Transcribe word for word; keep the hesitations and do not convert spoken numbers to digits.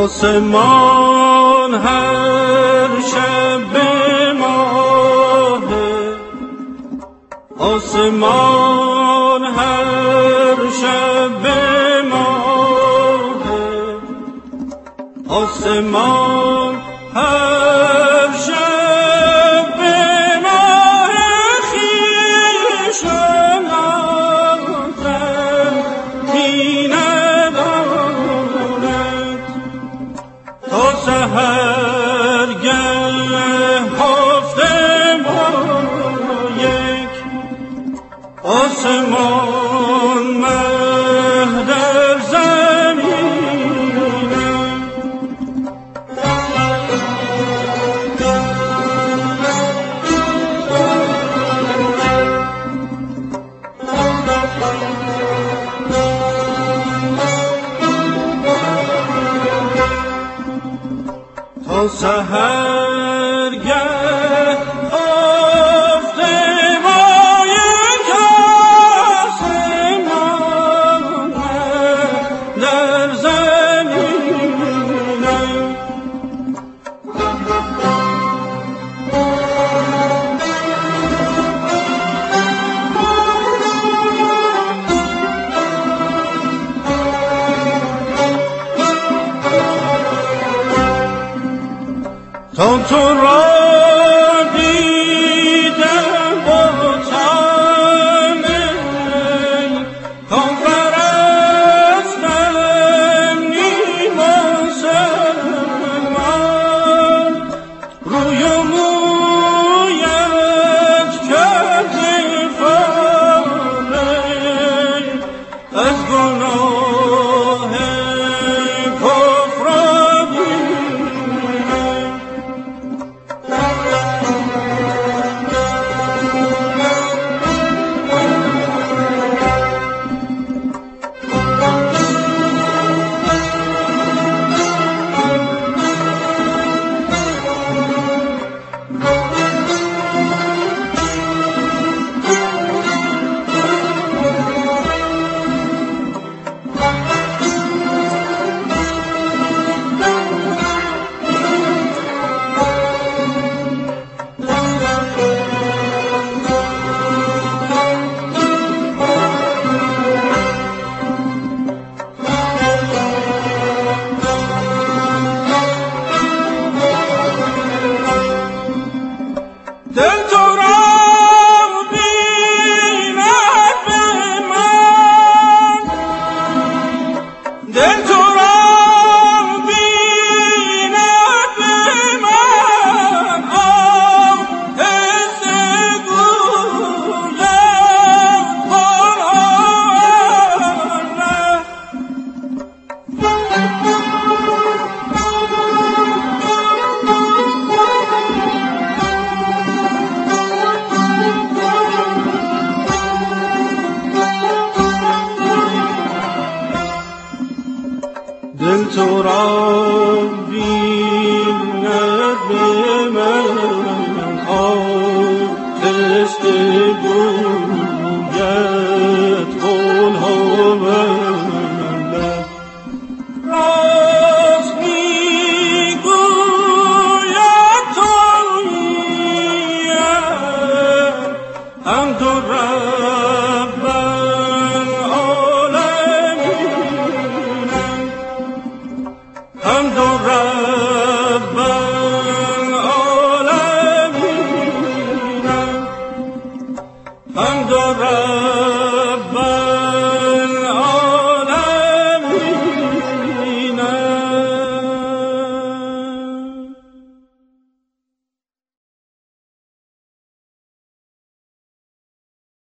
آسمان هر شب به ماهه، آسمان هر شب به ماهه، آسمان هر شب به ماه خویشم می ندارد تا سحرگه هفته ما یک آسمان مه در زمینم. تا سحرگه هفته ما یک آسمان در زمینم. تا تو را دیدم با طعم می، تا پرستم نیم مسلمان، روی و مویت کرده فارغ از گناه کفر و دینم. دل تو را بیند به من، دل تو را بیند به من، آهسته گویم قرآن. دل تو را بیند به من، آهسته گوید قولها من. راست میگوید توییم هم تو رب العالمینم، هم تو رب العالمینم، هم تو رب